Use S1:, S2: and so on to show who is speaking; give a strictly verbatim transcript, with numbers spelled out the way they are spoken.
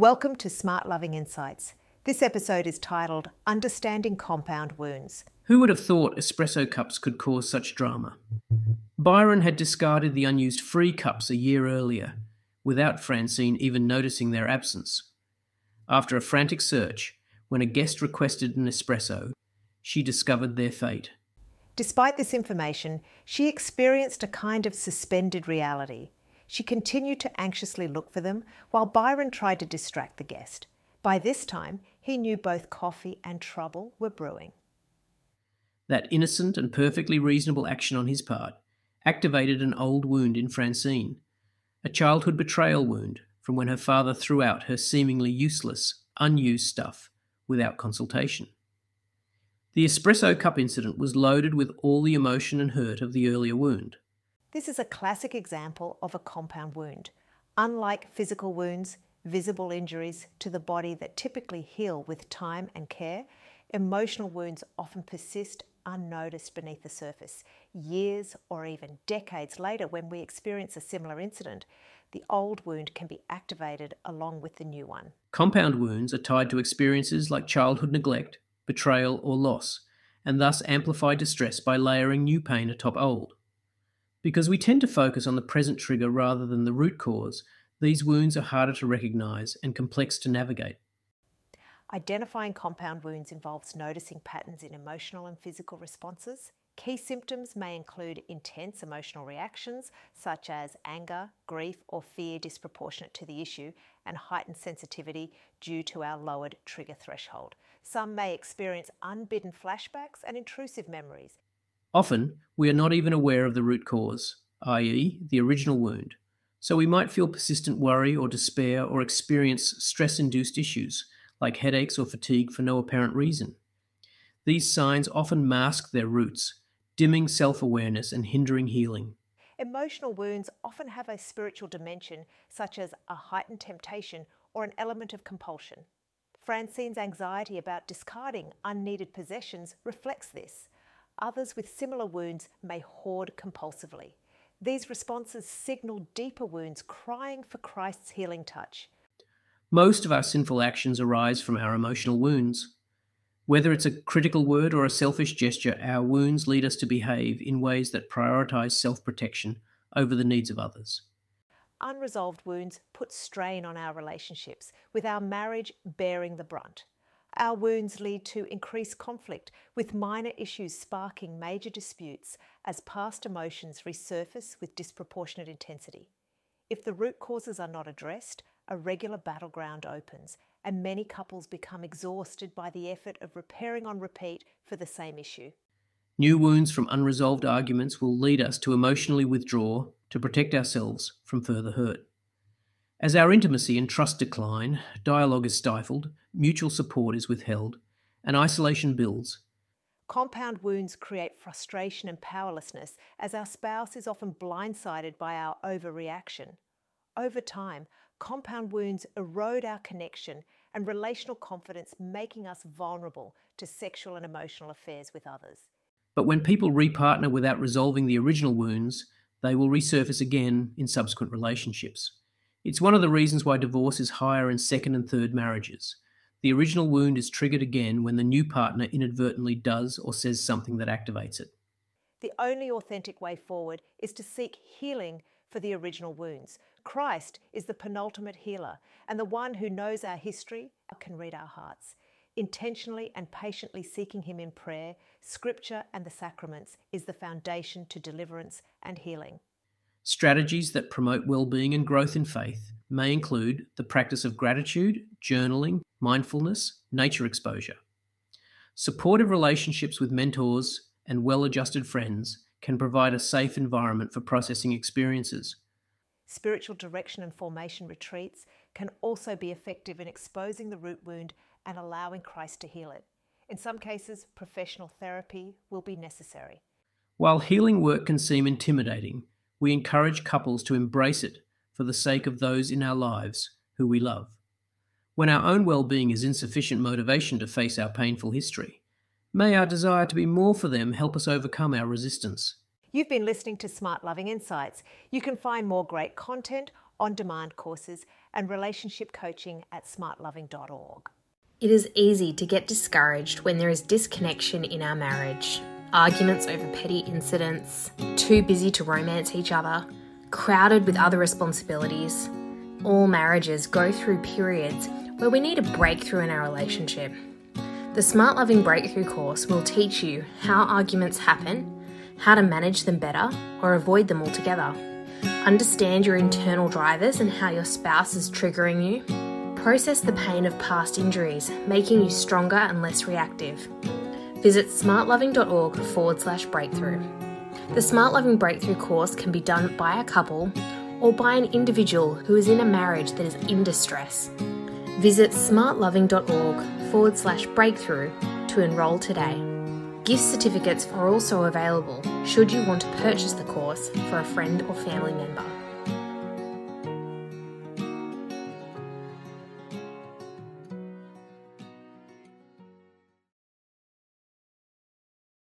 S1: Welcome to Smart Loving Insights. This episode is titled Understanding Compound Wounds.
S2: Who would have thought espresso cups could cause such drama? Byron had discarded the unused free cups a year earlier, without Francine even noticing their absence. After a frantic search, when a guest requested an espresso, she discovered their fate.
S1: Despite this information, she experienced a kind of suspended reality. She continued to anxiously look for them while Byron tried to distract the guest. By this time, he knew both coffee and trouble were brewing.
S2: That innocent and perfectly reasonable action on his part activated an old wound in Francine, a childhood betrayal wound from when her father threw out her seemingly useless, unused stuff without consultation. The espresso cup incident was loaded with all the emotion and hurt of the earlier wound.
S1: This is a classic example of a compound wound. Unlike physical wounds, visible injuries to the body that typically heal with time and care, emotional wounds often persist unnoticed beneath the surface. Years or even decades later, when we experience a similar incident, the old wound can be activated along with the new one.
S2: Compound wounds are tied to experiences like childhood neglect, betrayal, or loss, and thus amplify distress by layering new pain atop old. Because we tend to focus on the present trigger rather than the root cause, these wounds are harder to recognise and complex to navigate.
S1: Identifying compound wounds involves noticing patterns in emotional and physical responses. Key symptoms may include intense emotional reactions such as anger, grief, or fear disproportionate to the issue, and heightened sensitivity due to our lowered trigger threshold. Some may experience unbidden flashbacks and intrusive memories.
S2: Often, we are not even aware of the root cause, that is, the original wound, so we might feel persistent worry or despair or experience stress-induced issues like headaches or fatigue for no apparent reason. These signs often mask their roots, dimming self-awareness and hindering healing.
S1: Emotional wounds often have a spiritual dimension, such as a heightened temptation or an element of compulsion. Francine's anxiety about discarding unneeded possessions reflects this. Others with similar wounds may hoard compulsively. These responses signal deeper wounds crying for Christ's healing touch.
S2: Most of our sinful actions arise from our emotional wounds. Whether it's a critical word or a selfish gesture, our wounds lead us to behave in ways that prioritise self-protection over the needs of others.
S1: Unresolved wounds put strain on our relationships, with our marriage bearing the brunt. Our wounds lead to increased conflict, with minor issues sparking major disputes as past emotions resurface with disproportionate intensity. If the root causes are not addressed, a regular battleground opens, and many couples become exhausted by the effort of repairing on repeat for the same issue.
S2: New wounds from unresolved arguments will lead us to emotionally withdraw to protect ourselves from further hurt. As our intimacy and trust decline, dialogue is stifled, mutual support is withheld, and isolation builds.
S1: Compound wounds create frustration and powerlessness, as our spouse is often blindsided by our overreaction. Over time, compound wounds erode our connection and relational confidence, making us vulnerable to sexual and emotional affairs with others.
S2: But when people repartner without resolving the original wounds, they will resurface again in subsequent relationships. It's one of the reasons why divorce is higher in second and third marriages. The original wound is triggered again when the new partner inadvertently does or says something that activates it.
S1: The only authentic way forward is to seek healing for the original wounds. Christ is the penultimate healer, and the one who knows our history can read our hearts. Intentionally and patiently seeking him in prayer, scripture and the sacraments is the foundation to deliverance and healing.
S2: Strategies that promote well-being and growth in faith may include the practice of gratitude, journaling, mindfulness, nature exposure. Supportive relationships with mentors and well-adjusted friends can provide a safe environment for processing experiences.
S1: Spiritual direction and formation retreats can also be effective in exposing the root wound and allowing Christ to heal it. In some cases, professional therapy will be necessary.
S2: While healing work can seem intimidating, we encourage couples to embrace it for the sake of those in our lives who we love. When our own well-being is insufficient motivation to face our painful history, may our desire to be more for them help us overcome our resistance.
S1: You've been listening to Smart Loving Insights. You can find more great content on-demand courses, and relationship coaching at smart loving dot org.
S3: It is easy to get discouraged when there is disconnection in our marriage. Arguments over petty incidents, too busy to romance each other, crowded with other responsibilities. All marriages go through periods where we need a breakthrough in our relationship. The Smart Loving Breakthrough course will teach you how arguments happen, how to manage them better or avoid them altogether. Understand your internal drivers and how your spouse is triggering you. Process the pain of past injuries, making you stronger and less reactive. Visit smartloving.org forward slash breakthrough. The Smart Loving Breakthrough course can be done by a couple or by an individual who is in a marriage that is in distress. Visit smartloving.org forward slash breakthrough to enrol today. Gift certificates are also available should you want to purchase the course for a friend or family member.